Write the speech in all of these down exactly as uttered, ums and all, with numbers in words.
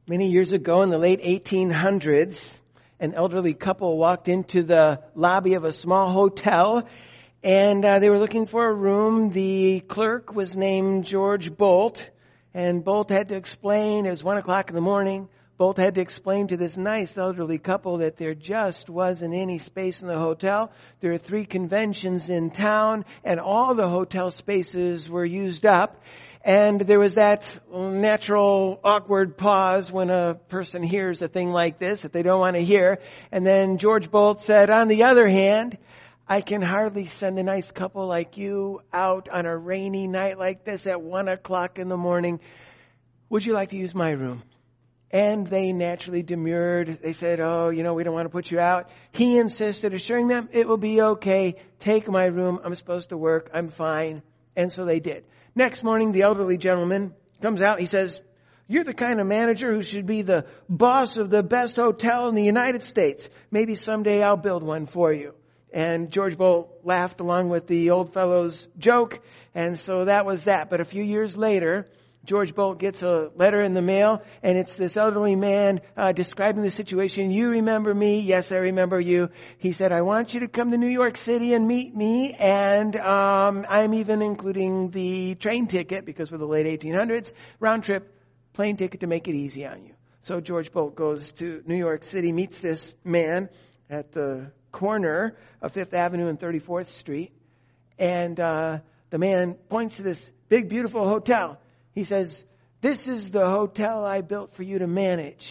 Many years ago in the late eighteen hundreds, an elderly couple walked into the lobby of a small hotel and uh, they were looking for a room. The clerk was named George Bolt, and Bolt had to explain, it was one o'clock in the morning, Bolt had to explain to this nice elderly couple that there just wasn't any space in the hotel. There are three conventions in town and all the hotel spaces were used up. And there was that natural awkward pause when a person hears a thing like this that they don't want to hear. And then George Bolt said, on the other hand, I can hardly send a nice couple like you out on a rainy night like this at one o'clock in the morning. Would you like to use my room? And they naturally demurred. They said, oh, you know, we don't want to put you out. He insisted, assuring them it will be okay. Take my room. I'm supposed to work. I'm fine. And so they did. Next morning, the elderly gentleman comes out. He says, you're the kind of manager who should be the boss of the best hotel in the United States. Maybe someday I'll build one for you. And George Bolt laughed along with the old fellow's joke. And so that was that. But a few years later, George Bolt gets a letter in the mail, and it's this elderly man uh, describing the situation. You remember me? Yes, I remember you. He said, I want you to come to New York City and meet me, and um, I'm even including the train ticket, because for the late eighteen hundreds, round trip plane ticket to make it easy on you. So George Bolt goes to New York City, meets this man at the corner of Fifth Avenue and thirty-fourth Street, and uh, the man points to this big, beautiful hotel. He says, this is the hotel I built for you to manage.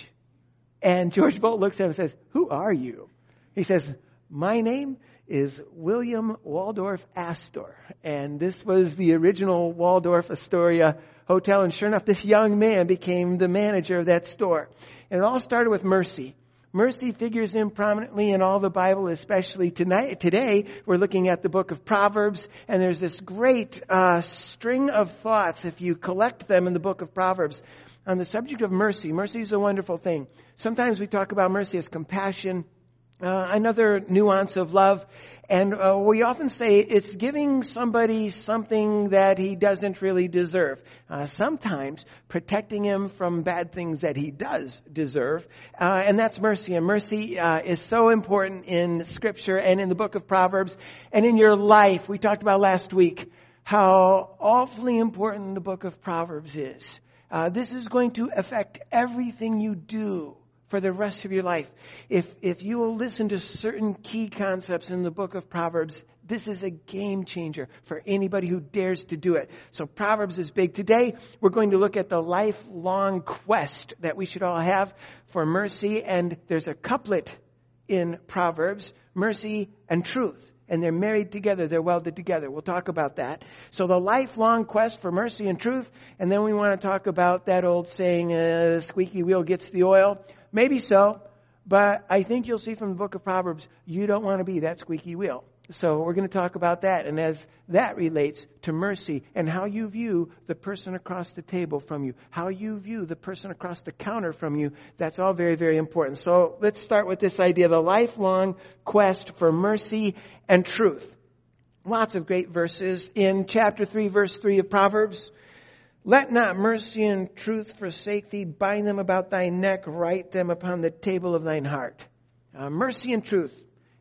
And George Bolt looks at him and says, who are you? He says, my name is William Waldorf Astor. And this was the original Waldorf Astoria hotel. And sure enough, this young man became the manager of that store. And it all started with mercy. Mercy figures in prominently in all the Bible, especially tonight. Today, we're looking at the book of Proverbs, and there's this great uh, string of thoughts, if you collect them in the book of Proverbs, on the subject of mercy. Mercy is a wonderful thing. Sometimes we talk about mercy as compassion, uh, another nuance of love, and uh, we often say it's giving somebody something that he doesn't really deserve. Uh, sometimes protecting him from bad things that he does deserve, uh, and that's mercy. And mercy uh, is so important in Scripture and in the book of Proverbs and in your life. We talked about last week how awfully important the book of Proverbs is. Uh, this is going to affect everything you do for the rest of your life. If if you will listen to certain key concepts in the book of Proverbs, this is a game changer for anybody who dares to do it. So Proverbs is big. Today, we're going to look at the lifelong quest that we should all have for mercy. And there's a couplet in Proverbs, mercy and truth. And they're married together. They're welded together. We'll talk about that. So the lifelong quest for mercy and truth. And then we want to talk about that old saying, uh, the squeaky wheel gets the oil. Maybe so, but I think you'll see from the book of Proverbs, you don't want to be that squeaky wheel. So we're going to talk about that, and as that relates to mercy and how you view the person across the table from you, how you view the person across the counter from you, that's all very, very important. So let's start with this idea, the lifelong quest for mercy and truth. Lots of great verses in chapter three, verse three of Proverbs. Let not mercy and truth forsake thee. Bind them about thy neck. Write them upon the table of thine heart. Uh, mercy and truth.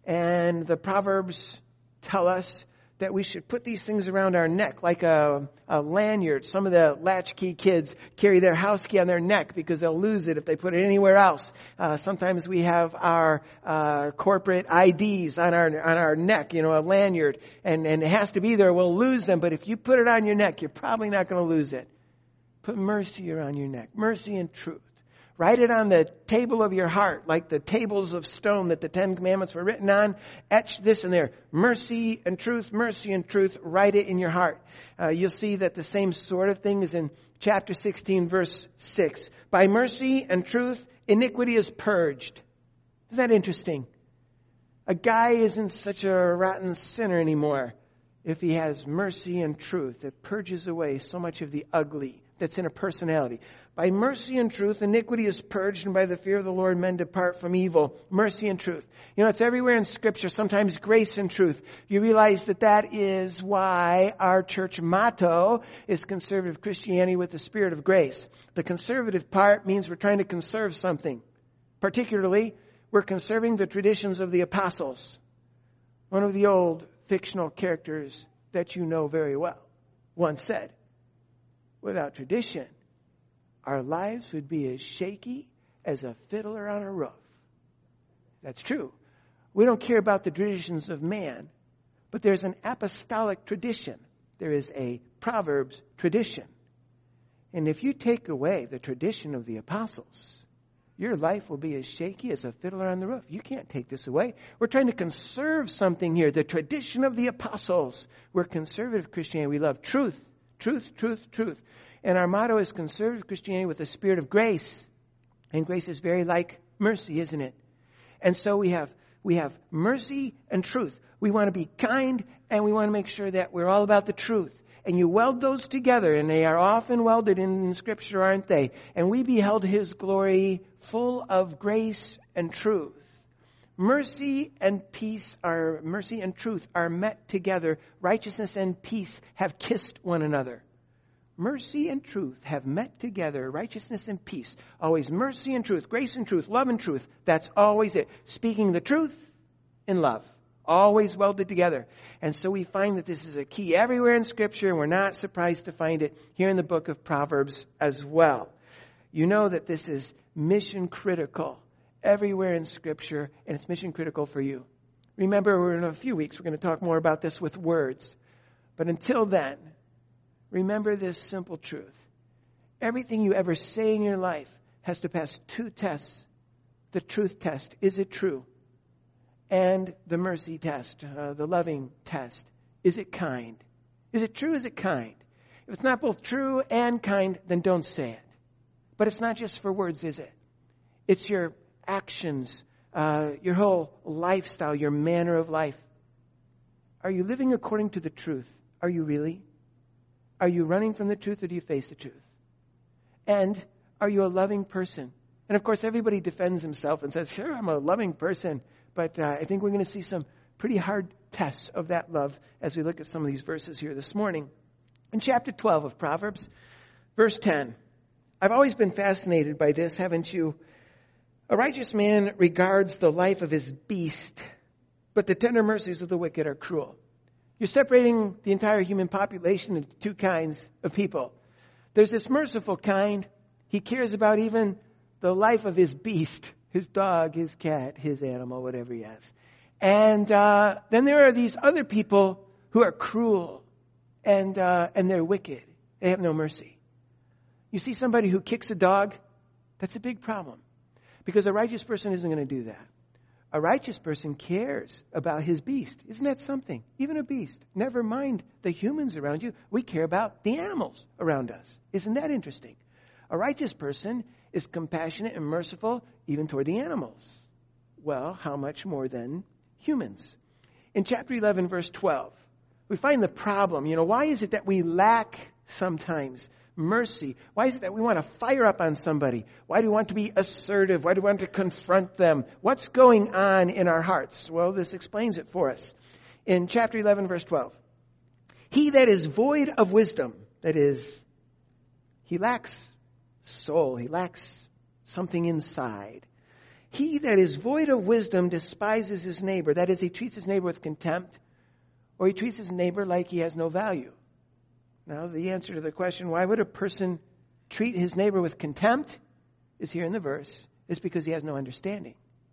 And the Proverbs tell us that we should put these things around our neck like a, a lanyard. Some of the latchkey kids carry their house key on their neck because they'll lose it if they put it anywhere else. Uh, sometimes we have our uh, corporate I Ds on our on our neck, you know, a lanyard, and, and it has to be there. We'll lose them, but if you put it on your neck, you're probably not going to lose it. Put mercy around your neck, mercy and truth. Write it on the table of your heart, like the tables of stone that the Ten Commandments were written on. Etch this in there. Mercy and truth, mercy and truth. Write it in your heart. Uh, you'll see that the same sort of thing is in chapter sixteen, verse six. By mercy and truth, iniquity is purged. Isn't that interesting? A guy isn't such a rotten sinner anymore if he has mercy and truth. It purges away so much of the ugly that's in a personality. By mercy and truth, iniquity is purged, and by the fear of the Lord, men depart from evil. Mercy and truth. You know, it's everywhere in Scripture, sometimes grace and truth. You realize that that is why our church motto is conservative Christianity with the spirit of grace. The conservative part means we're trying to conserve something. Particularly, we're conserving the traditions of the apostles. One of the old fictional characters that you know very well once said, without tradition, our lives would be as shaky as a fiddler on a roof. That's true. We don't care about the traditions of man, but there's an apostolic tradition. There is a Proverbs tradition. And if you take away the tradition of the apostles, your life will be as shaky as a fiddler on the roof. You can't take this away. We're trying to conserve something here. The tradition of the apostles. We're conservative Christianity. We love truth, truth, truth, truth. And our motto is conservative Christianity with the spirit of grace. And grace is very like mercy, isn't it? And so we have we have mercy and truth. We want to be kind, and we want to make sure that we're all about the truth. And you weld those together, and they are often welded in Scripture, aren't they? And we beheld His glory full of grace and truth. Mercy and peace are, mercy and truth are met together. Righteousness and peace have kissed one another. Mercy and truth have met together. Righteousness and peace. Always mercy and truth, grace and truth, love and truth. That's always it. Speaking the truth in love. Always welded together. And so we find that this is a key everywhere in Scripture, and we're not surprised to find it here in the book of Proverbs as well. You know that this is mission critical everywhere in Scripture, and it's mission critical for you. Remember, in a few weeks, we're going to talk more about this with words. But until then, remember this simple truth. Everything you ever say in your life has to pass two tests. The truth test. Is it true? And the mercy test, uh, the loving test. Is it kind? Is it true? Is it kind? If it's not both true and kind, then don't say it. But it's not just for words, is it? It's your actions, uh, your whole lifestyle, your manner of life. Are you living according to the truth? Are you really? Are you running from the truth, or do you face the truth? And are you a loving person? And of course, everybody defends himself and says, sure, I'm a loving person. But uh, I think we're going to see some pretty hard tests of that love as we look at some of these verses here this morning. In chapter twelve of Proverbs, verse ten, I've always been fascinated by this, haven't you? A righteous man regards the life of his beast, but the tender mercies of the wicked are cruel. You're separating the entire human population into two kinds of people. There's this merciful kind. He cares about even the life of his beast. His dog, his cat, his animal, whatever he has. And uh, then there are these other people who are cruel and uh, and they're wicked. They have no mercy. You see somebody who kicks a dog, that's a big problem. Because a righteous person isn't going to do that. A righteous person cares about his beast. Isn't that something? Even a beast. Never mind the humans around you. We care about the animals around us. Isn't that interesting? A righteous person is compassionate and merciful even toward the animals. Well, how much more than humans? In chapter eleven, verse twelve, we find the problem. You know, why is it that we lack sometimes mercy? Why is it that we want to fire up on somebody? Why do we want to be assertive? Why do we want to confront them? What's going on in our hearts? Well, this explains it for us. In chapter eleven, verse twelve, he that is void of wisdom, that is, he lacks soul, he lacks something inside. He that is void of wisdom despises his neighbor. That is, he treats his neighbor with contempt, or he treats his neighbor like he has no value. Now, the answer to the question, why would a person treat his neighbor with contempt, is here in the verse. It's because he has no understanding.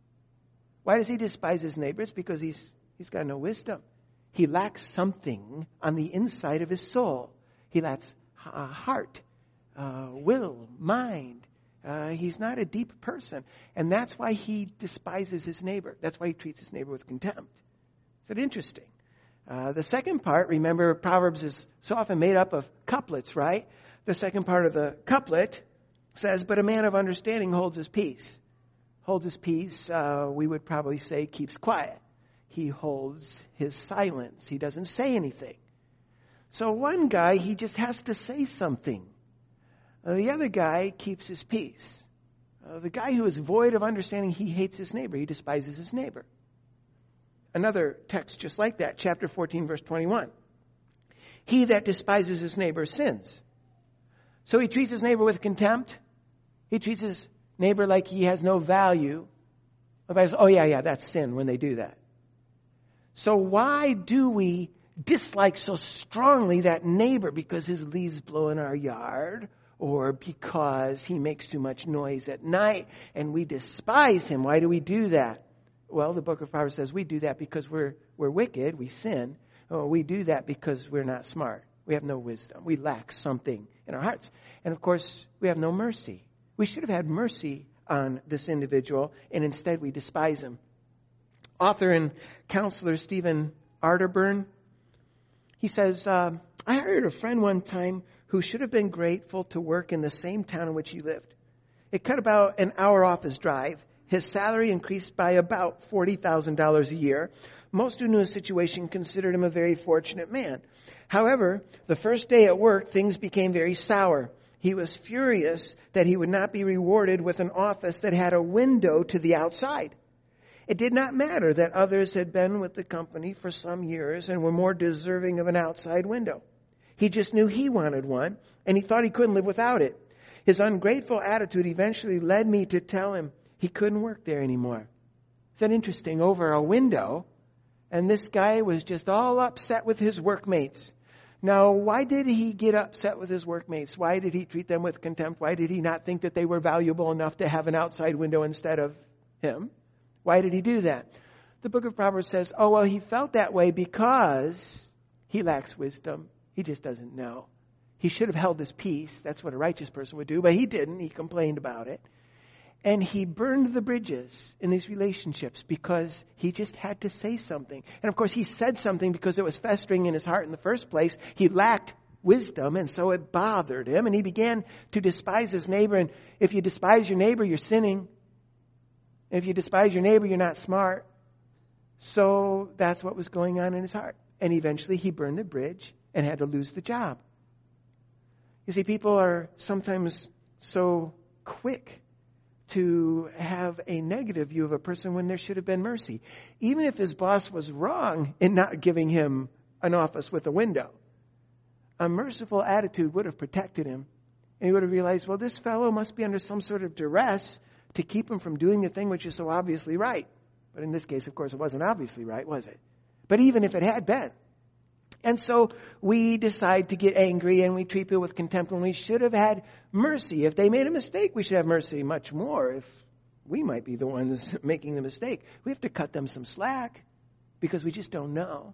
Why does he despise his neighbor? It's because he's he's got no wisdom. He lacks something on the inside of his soul. He lacks a heart. Uh, will, mind. Uh, he's not a deep person. And that's why he despises his neighbor. That's why he treats his neighbor with contempt. Is that interesting? Uh, the second part, remember, Proverbs is so often made up of couplets, right? The second part of the couplet says, but a man of understanding holds his peace. Holds his peace, uh, we would probably say keeps quiet. He holds his silence. He doesn't say anything. So one guy, he just has to say something. Uh, the other guy keeps his peace. Uh, the guy who is void of understanding, he hates his neighbor. He despises his neighbor. Another text just like that, chapter fourteen, verse twenty-one. He that despises his neighbor sins. So he treats his neighbor with contempt. He treats his neighbor like he has no value. Oh yeah, yeah, that's sin when they do that. So why do we dislike so strongly that neighbor? Because his leaves blow in our yard, or because he makes too much noise at night and we despise him. Why do we do that? Well, the book of Proverbs says we do that because we're we're wicked, we sin. Or we do that because we're not smart. We have no wisdom. We lack something in our hearts. And of course, we have no mercy. We should have had mercy on this individual, and instead we despise him. Author and counselor Stephen Arterburn, he says, uh, I hired a friend one time who should have been grateful to work in the same town in which he lived. It cut about an hour off his drive. His salary increased by about forty thousand dollars a year. Most who knew his situation considered him a very fortunate man. However, the first day at work, things became very sour. He was furious that he would not be rewarded with an office that had a window to the outside. It did not matter that others had been with the company for some years and were more deserving of an outside window. He just knew he wanted one, and he thought he couldn't live without it. His ungrateful attitude eventually led me to tell him he couldn't work there anymore. Is that interesting? Over a window, and this guy was just all upset with his workmates. Now, why did he get upset with his workmates? Why did he treat them with contempt? Why did he not think that they were valuable enough to have an outside window instead of him? Why did he do that? The book of Proverbs says, oh, well, he felt that way because he lacks wisdom. He just doesn't know. He should have held his peace. That's what a righteous person would do, but he didn't. He complained about it. And he burned the bridges in these relationships because he just had to say something. And of course, he said something because it was festering in his heart in the first place. He lacked wisdom, and so it bothered him. And he began to despise his neighbor. And if you despise your neighbor, you're sinning. If you despise your neighbor, you're not smart. So that's what was going on in his heart. And eventually he burned the bridge and had to lose the job. You see, people are sometimes so quick to have a negative view of a person when there should have been mercy. Even if his boss was wrong in not giving him an office with a window, a merciful attitude would have protected him. And he would have realized, well, this fellow must be under some sort of duress to keep him from doing the thing which is so obviously right. But in this case, of course, it wasn't obviously right, was it? But even if it had been. And so we decide to get angry and we treat people with contempt when we should have had mercy. If they made a mistake, we should have mercy much more if we might be the ones making the mistake. We have to cut them some slack because we just don't know.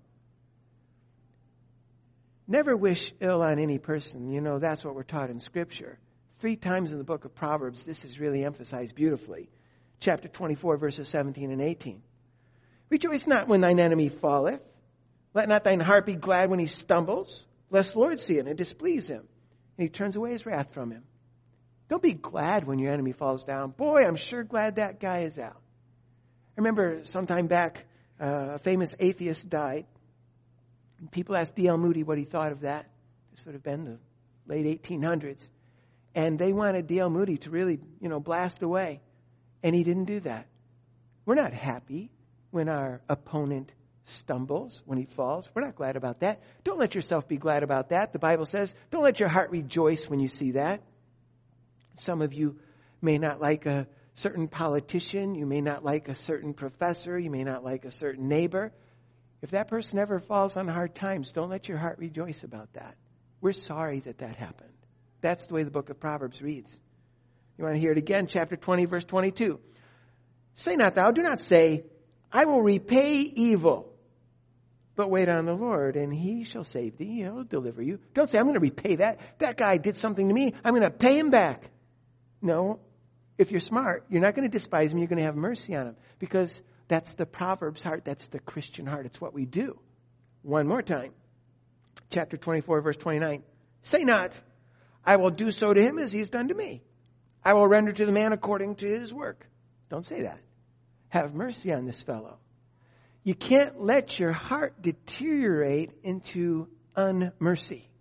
Never wish ill on any person. You know, that's what we're taught in Scripture. Three times in the book of Proverbs, this is really emphasized beautifully. Chapter twenty-four, verses seventeen and eighteen. Rejoice not when thine enemy falleth. Let not thine heart be glad when he stumbles, lest the Lord see it and displease him, and he turns away his wrath from him. Don't be glad when your enemy falls down. Boy, I'm sure glad that guy is out. I remember sometime back, uh, a famous atheist died. And people asked D L Moody what he thought of that. This would have been the late eighteen hundreds. And they wanted D L Moody to really, you know, blast away. And he didn't do that. We're not happy when our opponent stumbles, when he falls. We're not glad about that. Don't let yourself be glad about that. The Bible says, don't let your heart rejoice when you see that. Some of you may not like a certain politician. You may not like a certain professor. You may not like a certain neighbor. If that person ever falls on hard times, don't let your heart rejoice about that. We're sorry that that happened. That's the way the book of Proverbs reads. You want to hear it again? Chapter twenty, verse twenty-two. Say not thou, do not say, I will repay evil. But wait on the Lord, and he shall save thee. He'll deliver you. Don't say, I'm going to repay that. That guy did something to me. I'm going to pay him back. No. If you're smart, you're not going to despise him. You're going to have mercy on him. Because that's the Proverbs heart. That's the Christian heart. It's what we do. One more time. Chapter twenty-four, verse twenty-nine. Say not, I will do so to him as he has done to me. I will render to the man according to his work. Don't say that. Have mercy on this fellow. You can't let your heart deteriorate into unmercy.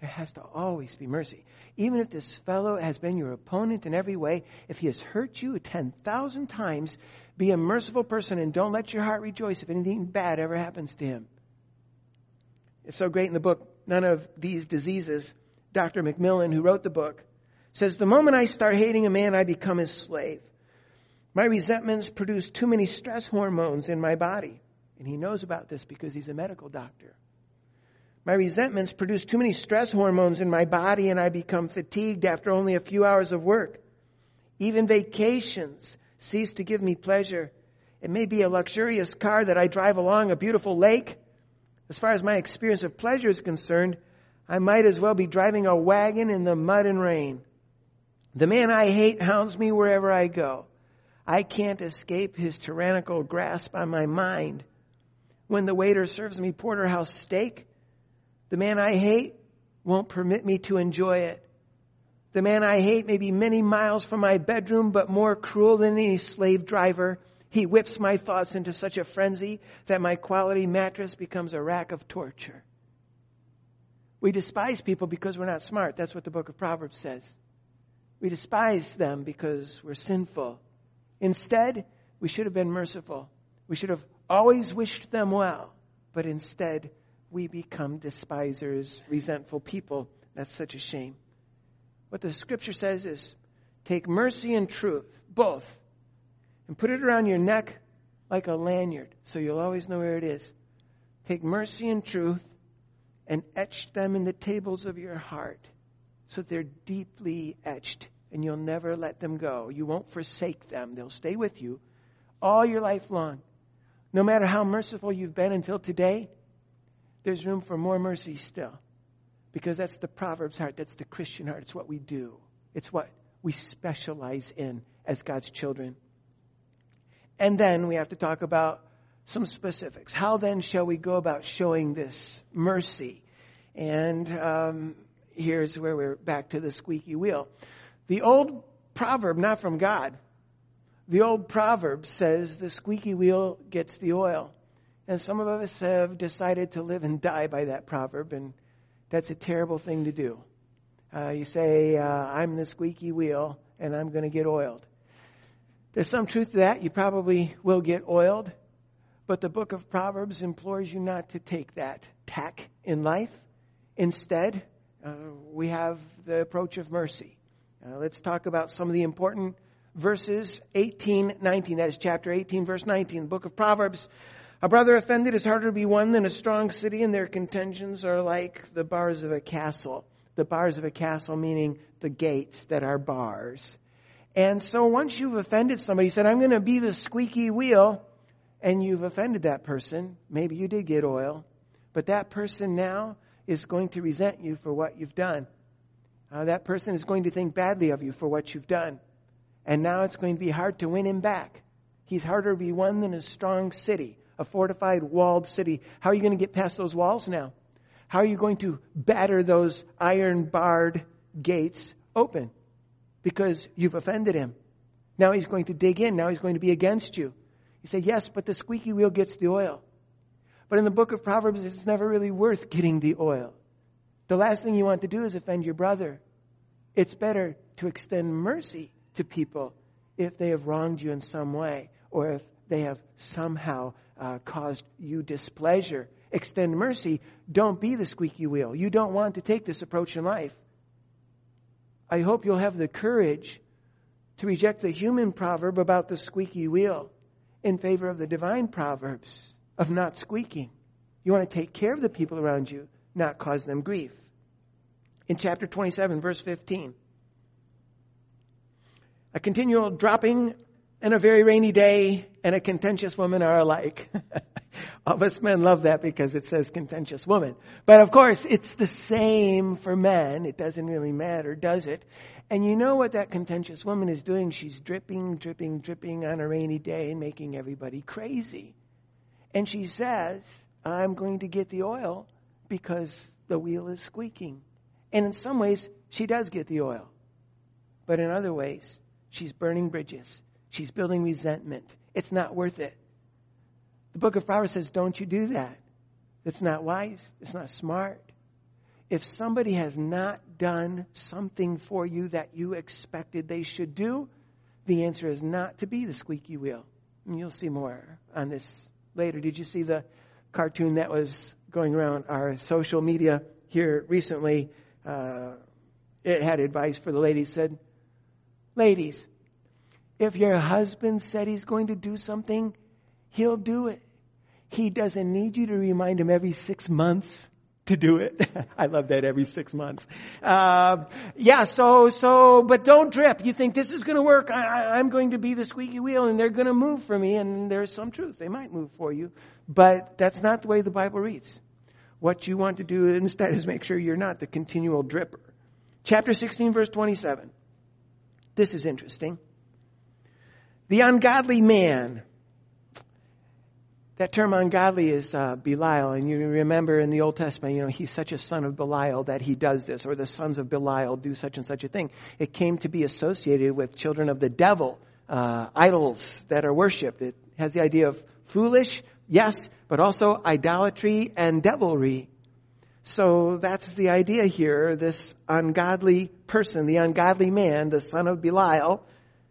There has to always be mercy. Even if this fellow has been your opponent in every way, if he has hurt you ten thousand times, be a merciful person and don't let your heart rejoice if anything bad ever happens to him. It's so great in the book, None of These Diseases. Doctor McMillan, who wrote the book, says, the moment I start hating a man, I become his slave. My resentments produce too many stress hormones in my body. And he knows about this because he's a medical doctor. My resentments produce too many stress hormones in my body, and I become fatigued after only a few hours of work. Even vacations cease to give me pleasure. It may be a luxurious car that I drive along a beautiful lake. As far as my experience of pleasure is concerned, I might as well be driving a wagon in the mud and rain. The man I hate hounds me wherever I go. I can't escape his tyrannical grasp on my mind. When the waiter serves me porterhouse steak, the man I hate won't permit me to enjoy it. The man I hate may be many miles from my bedroom, but more cruel than any slave driver. He whips my thoughts into such a frenzy that my quality mattress becomes a rack of torture. We despise people because we're not smart. That's what the book of Proverbs says. We despise them because we're sinful. Instead, we should have been merciful. We should have always wished them well. But instead, we become despisers, resentful people. That's such a shame. What the scripture says is, take mercy and truth, both, and put it around your neck like a lanyard, so you'll always know where it is. Take mercy and truth and etch them in the tables of your heart, so they're deeply etched, and you'll never let them go. You won't forsake them. They'll stay with you all your life long. No matter how merciful you've been until today, there's room for more mercy still. Because that's the Proverbs heart. That's the Christian heart. It's what we do. It's what we specialize in as God's children. And then we have to talk about some specifics. How then shall we go about showing this mercy? And um, here's where we're back to the squeaky wheel. The old proverb, not from God, the old proverb says the squeaky wheel gets the oil. And some of us have decided to live and die by that proverb, and that's a terrible thing to do. Uh, you say, uh, I'm the squeaky wheel, and I'm going to get oiled. There's some truth to that. You probably will get oiled. But the book of Proverbs implores you not to take that tack in life. Instead, uh, we have the approach of mercy. Uh, let's talk about some of the important verses. eighteen, nineteen, that is chapter eighteen, verse nineteen. The book of Proverbs. A brother offended is harder to be won than a strong city, and their contentions are like the bars of a castle. The bars of a castle meaning the gates that are bars. And so once you've offended somebody, you said, I'm going to be the squeaky wheel, and you've offended that person. Maybe you did get oil, but that person now is going to resent you for what you've done. Uh, that person is going to think badly of you for what you've done. And now it's going to be hard to win him back. He's harder to be won than a strong city, a fortified, walled city. How are you going to get past those walls now? How are you going to batter those iron-barred gates open? Because you've offended him. Now he's going to dig in. Now he's going to be against you. You say, yes, but the squeaky wheel gets the oil. But in the book of Proverbs, it's never really worth getting the oil. The last thing you want to do is offend your brother. It's better to extend mercy to people if they have wronged you in some way, or if they have somehow uh, caused you displeasure. Extend mercy. Don't be the squeaky wheel. You don't want to take this approach in life. I hope you'll have the courage to reject the human proverb about the squeaky wheel in favor of the divine proverbs of not squeaking. You want to take care of the people around you, not cause them grief. In chapter twenty-seven, verse fifteen, a continual dropping and a very rainy day and a contentious woman are alike. All of us men love that because it says contentious woman. But of course, it's the same for men. It doesn't really matter, does it? And you know what that contentious woman is doing? She's dripping, dripping, dripping on a rainy day and making everybody crazy. And she says, I'm going to get the oil because the wheel is squeaking. And in some ways, she does get the oil. But in other ways, she's burning bridges. She's building resentment. It's not worth it. The book of Proverbs says, don't you do that. It's not wise. It's not smart. if somebody has not done something for you that you expected they should do, the answer is not to be the squeaky wheel. And you'll see more on this later. Did you see the cartoon that was going around our social media here recently? Uh, it had advice for the ladies. Said, ladies, if your husband said he's going to do something, he'll do it. He doesn't need you to remind him every six months to do it. I love that, every six months. Uh, yeah, so, so, but don't drip. You think this is going to work. I, I, I'm going to be the squeaky wheel and they're going to move for me. And there's some truth. They might move for you. But that's not the way the Bible reads. What you want to do instead is make sure you're not the continual dripper. Chapter sixteen, verse twenty-seven. This is interesting. The ungodly man. That term ungodly is uh, Belial. And you remember in the Old Testament, you know, he's such a son of Belial that he does this. Or the sons of Belial do such and such a thing. It came to be associated with children of the devil. Uh, idols that are worshipped. It has the idea of foolish, yes, but also idolatry and devilry. So that's the idea here. This ungodly person, the ungodly man, the son of Belial,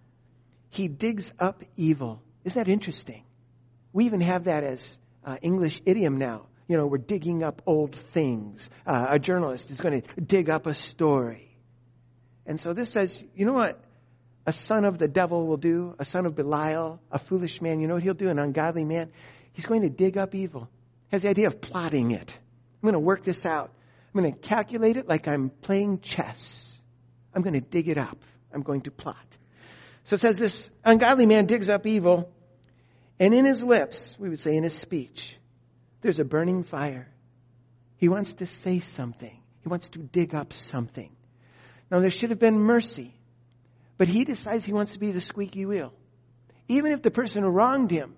he digs up evil. Isn't that interesting? We even have that as uh, English idiom now. You know, we're digging up old things. Uh, a journalist is going to dig up a story. And so this says, you know what a son of the devil will do? A son of Belial, a foolish man, you know what he'll do? An ungodly man? He's going to dig up evil. Has the idea of plotting it. I'm going to work this out. I'm going to calculate it like I'm playing chess. I'm going to dig it up. I'm going to plot. So it says this ungodly man digs up evil. And in his lips, we would say in his speech, there's a burning fire. He wants to say something. He wants to dig up something. Now, there should have been mercy. But he decides he wants to be the squeaky wheel. Even if the person who wronged him,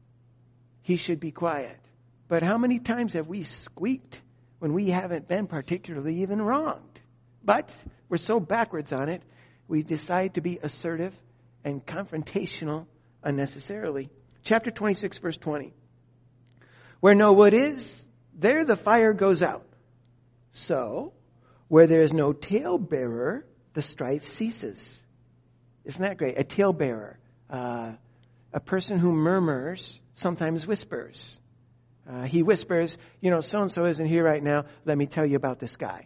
he should be quiet. But how many times have we squeaked when we haven't been particularly even wronged? But we're so backwards on it, we decide to be assertive and confrontational unnecessarily. Chapter twenty-six, verse twenty. Where no wood is, there the fire goes out. So, where there is no talebearer, the strife ceases. Isn't that great? A talebearer. Uh, a person who murmurs, sometimes whispers. Uh, he whispers, you know, so-and-so isn't here right now. Let me tell you about this guy.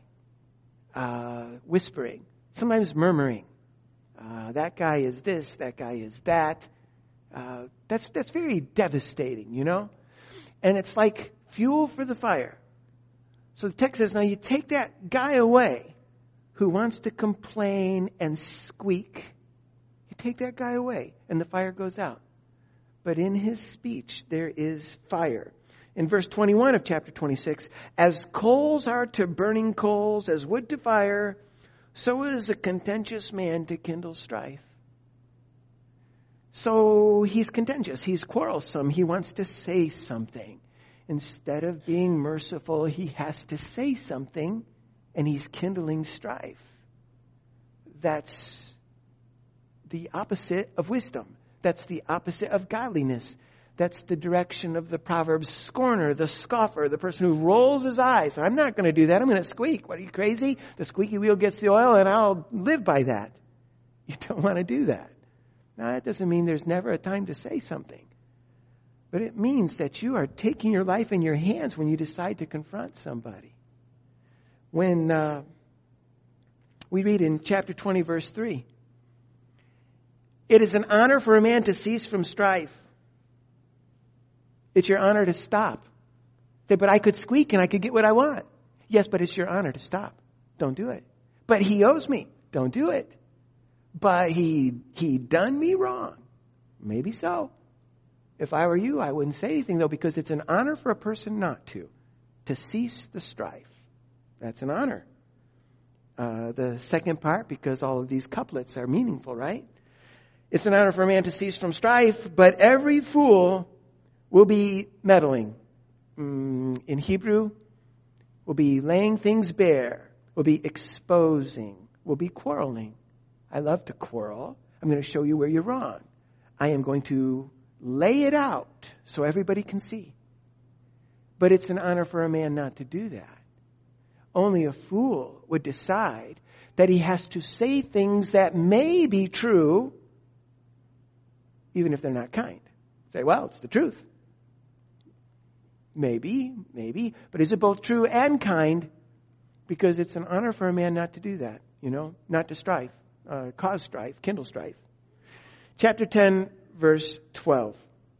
Uh, whispering. Sometimes murmuring. Uh, that guy is this, that guy is that. Uh, that's that's very devastating, you know? And it's like fuel for the fire. So the text says, now you take that guy away who wants to complain and squeak. You take that guy away and the fire goes out. But in his speech, there is fire. In verse twenty-one of chapter twenty-six, as coals are to burning coals, as wood to fire, so is a contentious man to kindle strife. So he's contentious, he's quarrelsome, he wants to say something. Instead of being merciful, he has to say something, and he's kindling strife. That's the opposite of wisdom. That's the opposite of godliness. That's the direction of the Proverbs scorner, the scoffer, the person who rolls his eyes. I'm not going to do that. I'm going to squeak. What, are you crazy? The squeaky wheel gets the oil, and I'll live by that. You don't want to do that. Now, that doesn't mean there's never a time to say something. But it means that you are taking your life in your hands when you decide to confront somebody. When uh, we read in chapter twenty, verse three, it is an honor for a man to cease from strife. It's your honor to stop. Say, but I could squeak and I could get what I want. Yes, but it's your honor to stop. Don't do it. But he owes me. Don't do it. But he he done me wrong. Maybe so. If I were you, I wouldn't say anything, though, because it's an honor for a person not to. To cease the strife. That's an honor. Uh, the second part, because all of these couplets are meaningful, right? It's an honor for a man to cease from strife, but every fool will be meddling. Mm, in Hebrew, will be laying things bare, will be exposing, will be quarreling. I love to quarrel. I'm going to show you where you're wrong. I am going to lay it out so everybody can see. But it's an honor for a man not to do that. Only a fool would decide that he has to say things that may be true, even if they're not kind. Say, well, it's the truth. Maybe, maybe. But is it both true and kind? Because it's an honor for a man not to do that, you know, not to strife, uh, cause strife, kindle strife. Chapter ten, verse twelve.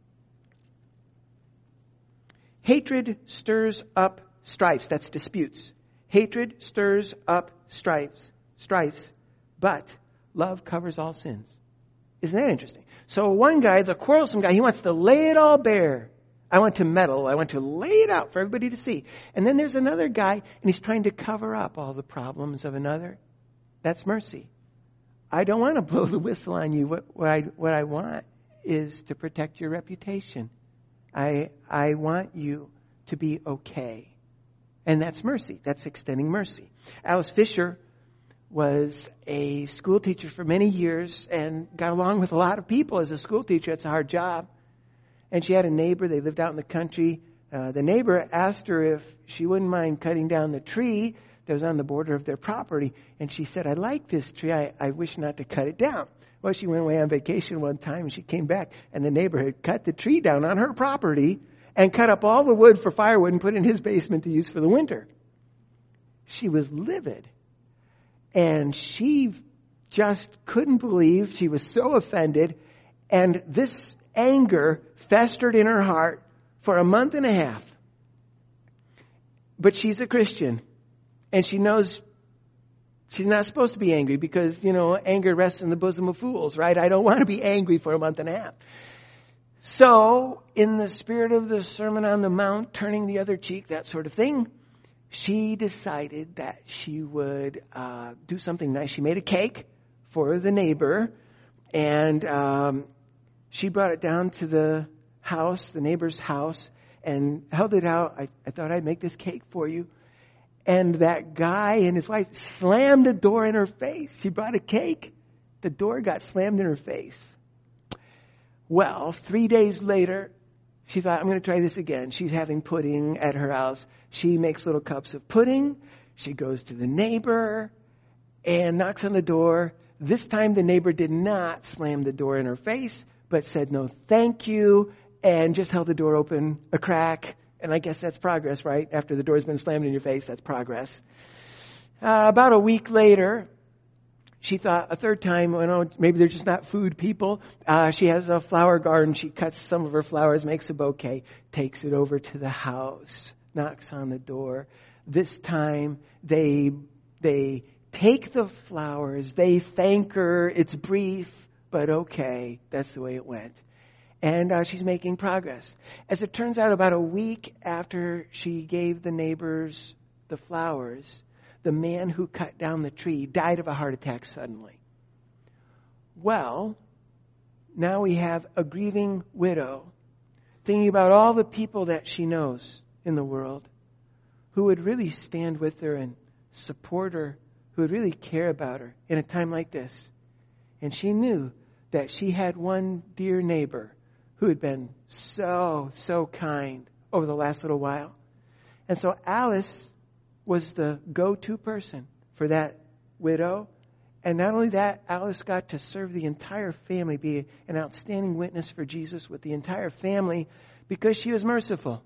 Hatred stirs up strifes. That's disputes. Hatred stirs up strifes, strifes, but love covers all sins. Isn't that interesting? So one guy, the quarrelsome guy, he wants to lay it all bare. I want to meddle. I want to lay it out for everybody to see. And then there's another guy, and he's trying to cover up all the problems of another. That's mercy. I don't want to blow the whistle on you. What, what I what I want is to protect your reputation. I I want you to be okay. And that's mercy. That's extending mercy. Alice Fisher was a school teacher for many years and got along with a lot of people as a school teacher. It's a hard job. And she had a neighbor. They lived out in the country. Uh, the neighbor asked her if she wouldn't mind cutting down the tree that was on the border of their property. And she said, I like this tree. I, I wish not to cut it down. Well, she went away on vacation one time and she came back and the neighbor had cut the tree down on her property and cut up all the wood for firewood and put it in his basement to use for the winter. She was livid. And she just couldn't believe. She was so offended. And this anger festered in her heart for a month and a half. But she's a Christian. And she knows she's not supposed to be angry because, you know, anger rests in the bosom of fools, right? I don't want to be angry for a month and a half. So, in the spirit of the Sermon on the Mount, turning the other cheek, that sort of thing, she decided that she would uh, do something nice. She made a cake for the neighbor, and um, she brought it down to the house, the neighbor's house, and held it out. I, I thought I'd make this cake for you. And that guy and his wife slammed the door in her face. She brought a cake. The door got slammed in her face. Well, three days later, she thought, I'm going to try this again. She's having pudding at her house. She makes little cups of pudding. She goes to the neighbor and knocks on the door. This time the neighbor did not slam the door in her face, but said no thank you and just held the door open a crack. And I guess that's progress, right? After the door's been slammed in your face, that's progress. Uh, about a week later, she thought a third time, well, no, maybe they're just not food people. Uh, she has a flower garden. She cuts some of her flowers, makes a bouquet, takes it over to the house, knocks on the door. This time they they take the flowers. They thank her. It's brief, but okay. That's the way it went. And uh, she's making progress. As it turns out, about a week after she gave the neighbors the flowers, the man who cut down the tree died of a heart attack suddenly. Well, now we have a grieving widow thinking about all the people that she knows in the world who would really stand with her and support her, who would really care about her in a time like this. And she knew that she had one dear neighbor who had been so, so kind over the last little while. And so Alice was the go-to person for that widow. And not only that, Alice got to serve the entire family, be an outstanding witness for Jesus with the entire family because she was merciful.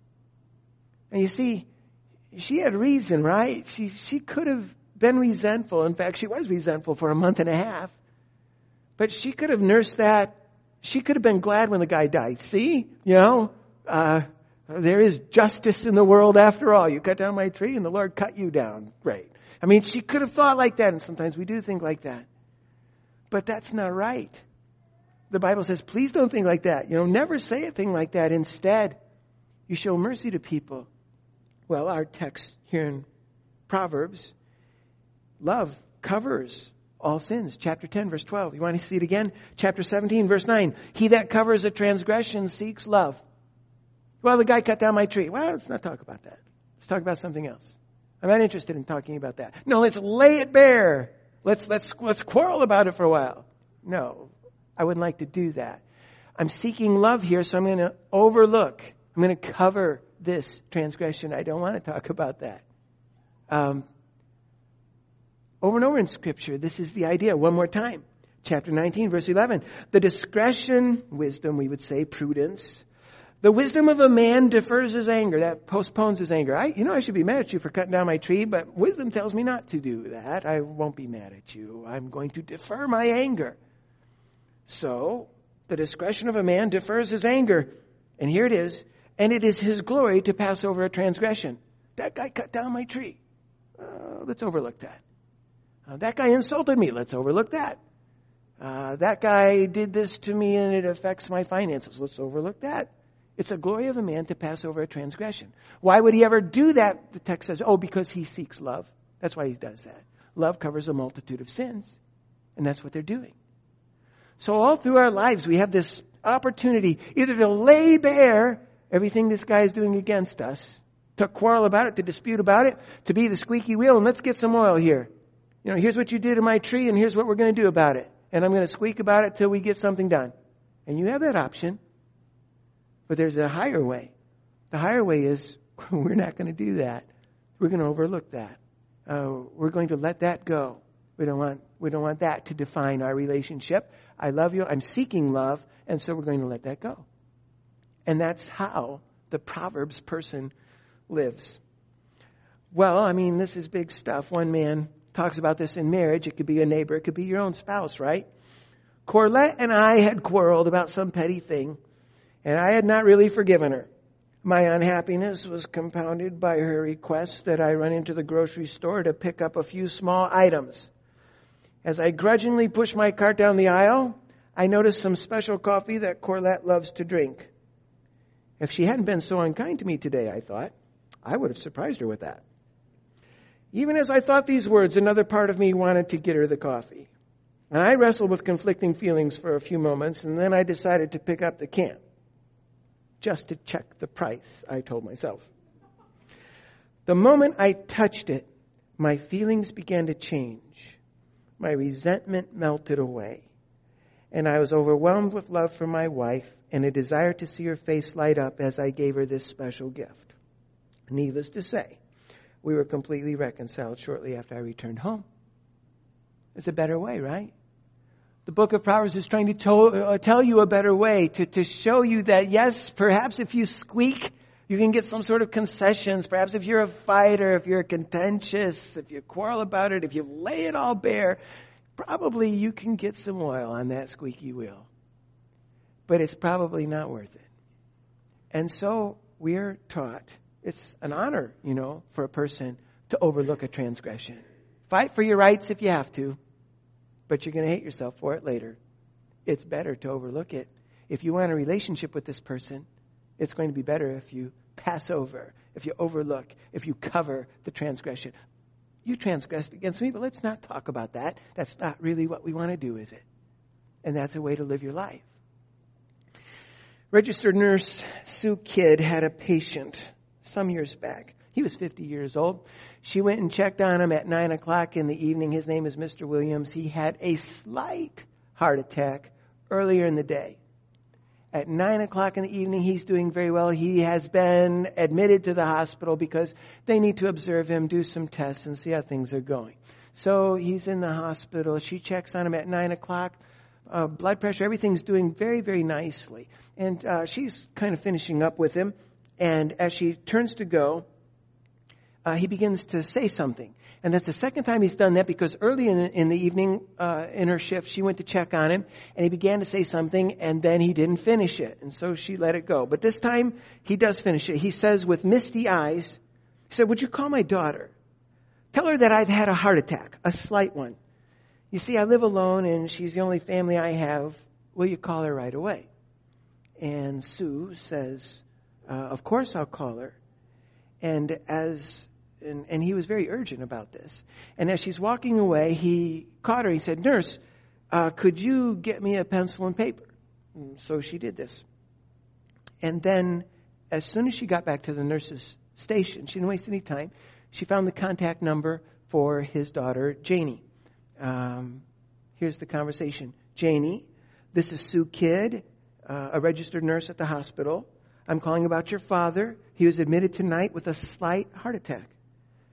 And you see, she had reason, right? She, she could have been resentful. In fact, she was resentful for a month and a half. But she could have nursed that. She could have been glad when the guy died. See, you know, uh, there is justice in the world after all. You cut down my tree and the Lord cut you down. Great. I mean, she could have thought like that, and sometimes we do think like that. But that's not right. The Bible says, please don't think like that. You know, never say a thing like that. Instead, you show mercy to people. Well, our text here in Proverbs, love covers all sins. Chapter ten, verse twelve. You want to see it again? Chapter seventeen, verse nine. He that covers a transgression seeks love. Well, the guy cut down my tree. Well, let's not talk about that. Let's talk about something else. I'm not interested in talking about that. No, let's lay it bare. Let's let's let's quarrel about it for a while. No, I wouldn't like to do that. I'm seeking love here, so I'm going to overlook. I'm going to cover this transgression. I don't want to talk about that. Um, over and over in Scripture, this is the idea. One more time. Chapter nineteen, verse eleven. The discretion, wisdom, we would say, prudence. The wisdom of a man defers his anger. That postpones his anger. I, you know, I should be mad at you for cutting down my tree, but wisdom tells me not to do that. I won't be mad at you. I'm going to defer my anger. So, the discretion of a man defers his anger. And here it is. And it is his glory to pass over a transgression. That guy cut down my tree. Uh, let's overlook that. Uh, that guy insulted me. Let's overlook that. Uh, that guy did this to me and it affects my finances. Let's overlook that. It's a glory of a man to pass over a transgression. Why would he ever do that? The text says, oh, because he seeks love. That's why he does that. Love covers a multitude of sins. And that's what they're doing. So all through our lives, we have this opportunity either to lay bare everything this guy is doing against us, to quarrel about it, to dispute about it, to be the squeaky wheel, and let's get some oil here. You know, here's what you did to my tree, and here's what we're going to do about it. And I'm going to squeak about it till we get something done. And you have that option. But there's a higher way. The higher way is we're not going to do that. We're going to overlook that. Uh, we're going to let that go. We don't want we don't want that to define our relationship. I love you. I'm seeking love. And so we're going to let that go. And that's how the Proverbs person lives. Well, I mean, this is big stuff. One man talks about this in marriage. It could be a neighbor. It could be your own spouse, right? Corlette and I had quarreled about some petty thing. And I had not really forgiven her. My unhappiness was compounded by her request that I run into the grocery store to pick up a few small items. As I grudgingly pushed my cart down the aisle, I noticed some special coffee that Corlette loves to drink. If she hadn't been so unkind to me today, I thought, I would have surprised her with that. Even as I thought these words, another part of me wanted to get her the coffee. And I wrestled with conflicting feelings for a few moments, and then I decided to pick up the can. Just to check the price, I told myself. The moment I touched it, my feelings began to change. My resentment melted away. And I was overwhelmed with love for my wife and a desire to see her face light up as I gave her this special gift. Needless to say, we were completely reconciled shortly after I returned home. It's a better way, right? The book of Proverbs is trying to to- uh, tell you a better way, to, to show you that, yes, perhaps if you squeak, you can get some sort of concessions. Perhaps if you're a fighter, if you're contentious, if you quarrel about it, if you lay it all bare, probably you can get some oil on that squeaky wheel. But it's probably not worth it. And so we're taught, it's an honor, you know, for a person to overlook a transgression. Fight for your rights if you have to. But you're going to hate yourself for it later. It's better to overlook it. If you want a relationship with this person, it's going to be better if you pass over, if you overlook, if you cover the transgression. You transgressed against me, but let's not talk about that. That's not really what we want to do, is it? And that's a way to live your life. Registered nurse Sue Kidd had a patient some years back. He was fifty years old. She went and checked on him at nine o'clock in the evening. His name is Mister Williams. He had a slight heart attack earlier in the day. At nine o'clock in the evening, he's doing very well. He has been admitted to the hospital because they need to observe him, do some tests, and see how things are going. So he's in the hospital. She checks on him at nine o'clock. Uh, blood pressure, everything's doing very, very nicely. And uh, she's kind of finishing up with him. And as she turns to go, Uh, he begins to say something. And that's the second time he's done that because early in, in the evening, uh, in her shift, she went to check on him and he began to say something and then he didn't finish it. And so she let it go. But this time he does finish it. He says with misty eyes, he said, "Would you call my daughter? Tell her that I've had a heart attack, a slight one. You see, I live alone and she's the only family I have. Will you call her right away?" And Sue says, uh, "Of course I'll call her." And as And, and he was very urgent about this. And as she's walking away, he caught her. He said, "Nurse, uh, could you get me a pencil and paper?" And so she did this. And then as soon as she got back to the nurse's station, she didn't waste any time. She found the contact number for his daughter, Janie. Um, here's the conversation. "Janie, this is Sue Kidd, uh, a registered nurse at the hospital. I'm calling about your father. He was admitted tonight with a slight heart attack.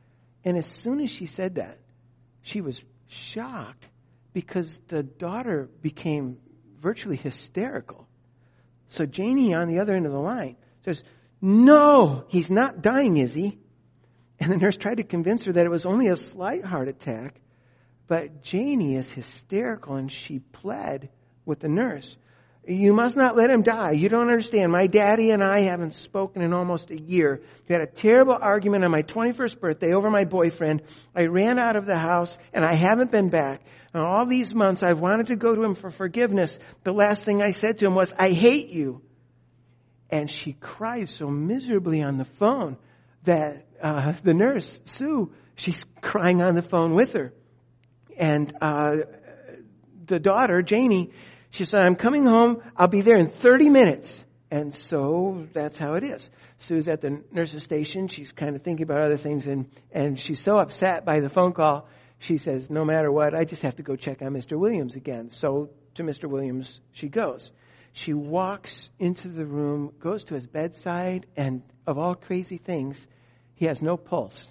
And as soon as she said that, she was shocked because the daughter became virtually hysterical. So Janie on the other end of the line says, "No, he's not dying, is he?" And the nurse tried to convince her that it was only a slight heart attack. But Janie is hysterical, and she pled with the nurse, "You must not let him die. You don't understand. My daddy and I haven't spoken in almost a year. We had a terrible argument on my twenty-first birthday over my boyfriend. I ran out of the house, and I haven't been back. And all these months, I've wanted to go to him for forgiveness. The last thing I said to him was, 'I hate you.'" And she cried so miserably on the phone that uh, the nurse, Sue, she's crying on the phone with her. And uh, the daughter, Janie, she said, "I'm coming home. I'll be there in thirty minutes. And so that's how it is. Sue's at the nurse's station. She's kind of thinking about other things. And, and she's so upset by the phone call. She says, "No matter what, I just have to go check on Mister Williams again." So to Mister Williams she goes. She walks into the room, goes to his bedside, and of all crazy things, he has no pulse.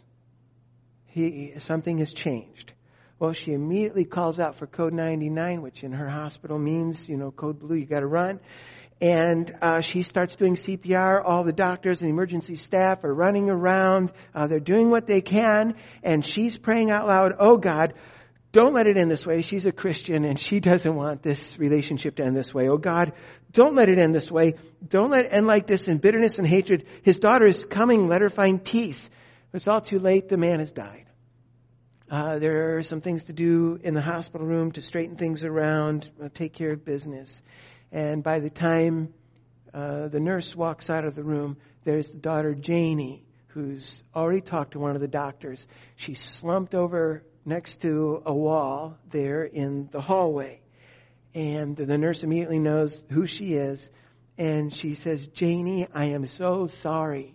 He, something has changed. Well, she immediately calls out for code ninety-nine, which in her hospital means, you know, code blue, you got to run. And uh, she starts doing C P R. All the doctors and emergency staff are running around. Uh, they're doing what they can. And she's praying out loud, "Oh, God, don't let it end this way." She's a Christian, and she doesn't want this relationship to end this way. "Oh, God, don't let it end this way. Don't let it end like this in bitterness and hatred. His daughter is coming. Let her find peace." It's all too late. The man has died. Uh, there are some things to do in the hospital room to straighten things around, uh, take care of business. And by the time uh, the nurse walks out of the room, there's the daughter, Janie, who's already talked to one of the doctors. She's slumped over next to a wall there in the hallway. And the nurse immediately knows who she is. And she says, "Janie, I am so sorry."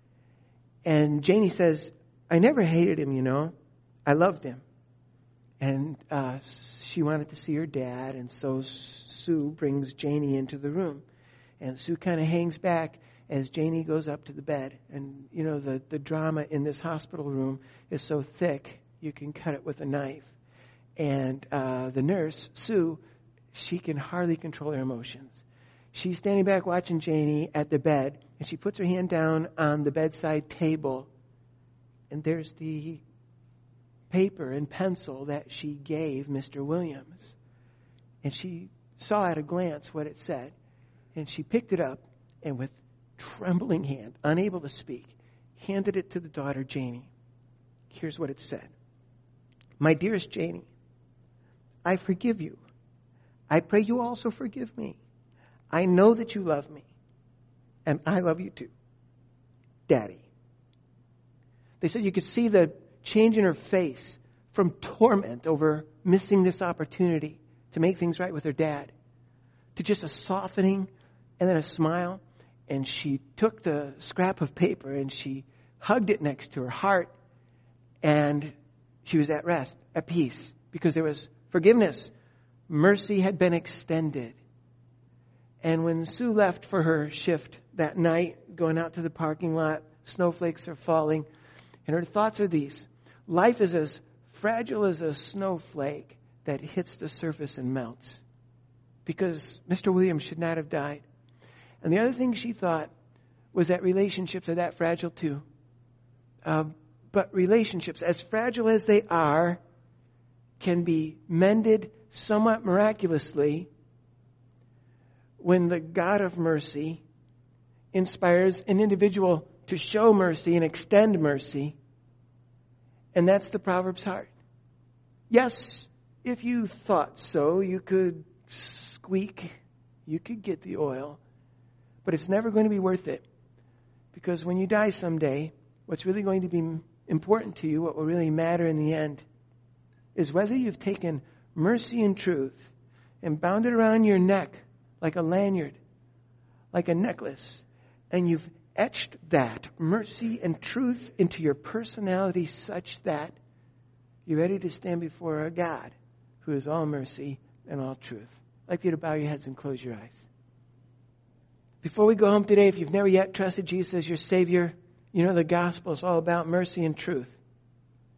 And Janie says, "I never hated him, you know. I loved him." And uh, she wanted to see her dad, and so Sue brings Janie into the room. And Sue kind of hangs back as Janie goes up to the bed. And, you know, the, the drama in this hospital room is so thick, you can cut it with a knife. And uh, the nurse, Sue, she can hardly control her emotions. She's standing back watching Janie at the bed, and she puts her hand down on the bedside table. And there's the paper and pencil that she gave Mister Williams. And she saw at a glance what it said. And she picked it up and with trembling hand, unable to speak, handed it to the daughter, Janie. Here's what it said. "My dearest Janie, I forgive you. I pray you also forgive me. I know that you love me. And I love you too. Daddy." They said you could see the change in her face from torment over missing this opportunity to make things right with her dad to just a softening and then a smile. And she took the scrap of paper and she hugged it next to her heart, and she was at rest, at peace, because there was forgiveness. Mercy had been extended. And when Sue left for her shift that night, going out to the parking lot, snowflakes are falling, and her thoughts are these: life is as fragile as a snowflake that hits the surface and melts. Because Mister Williams should not have died. And the other thing she thought was that relationships are that fragile too. Uh, but relationships, as fragile as they are, can be mended somewhat miraculously when the God of mercy inspires an individual to show mercy and extend mercy. And that's the Proverbs heart. Yes, if you thought so, you could squeak, you could get the oil, but it's never going to be worth it. Because when you die someday, what's really going to be important to you, what will really matter in the end, is whether you've taken mercy and truth and bound it around your neck like a lanyard, like a necklace, and you've etched that mercy and truth into your personality such that you're ready to stand before a God who is all mercy and all truth. I'd like you to bow your heads and close your eyes. Before we go home today, if you've never yet trusted Jesus as your Savior, you know the gospel is all about mercy and truth.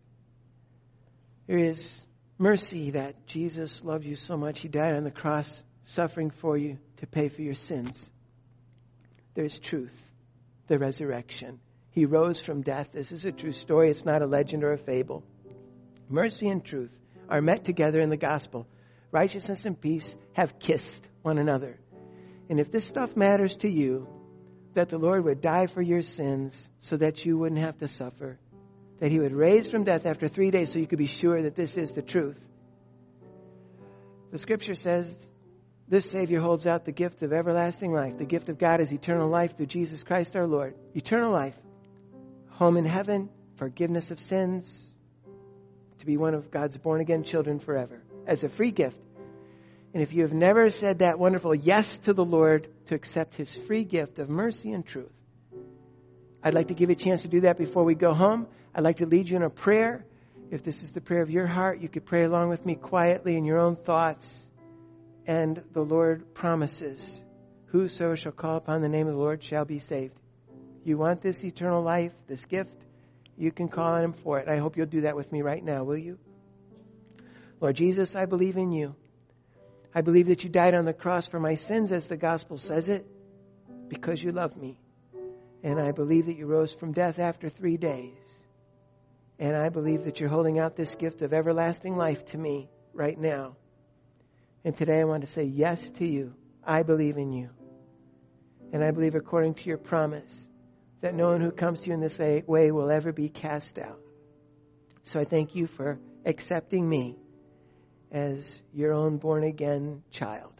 There is mercy that Jesus loved you so much. He died on the cross, suffering for you to pay for your sins. There's truth, the resurrection. He rose from death. This is a true story. It's not a legend or a fable. Mercy and truth are met together in the gospel. Righteousness and peace have kissed one another. And if this stuff matters to you, that the Lord would die for your sins so that you wouldn't have to suffer, that he would raise from death after three days so you could be sure that this is the truth. The scripture says this Savior holds out the gift of everlasting life. The gift of God is eternal life through Jesus Christ our Lord. Eternal life, home in heaven, forgiveness of sins, to be one of God's born-again children forever, as a free gift. And if you have never said that wonderful yes to the Lord to accept his free gift of mercy and truth, I'd like to give you a chance to do that before we go home. I'd like to lead you in a prayer. If this is the prayer of your heart, you could pray along with me quietly in your own thoughts. And the Lord promises, whosoever shall call upon the name of the Lord shall be saved. You want this eternal life, this gift, you can call on him for it. I hope you'll do that with me right now, will you? Lord Jesus, I believe in you. I believe that you died on the cross for my sins, as the gospel says it, because you love me. And I believe that you rose from death after three days. And I believe that you're holding out this gift of everlasting life to me right now. And today I want to say yes to you. I believe in you. And I believe according to your promise that no one who comes to you in this way will ever be cast out. So I thank you for accepting me as your own born-again child.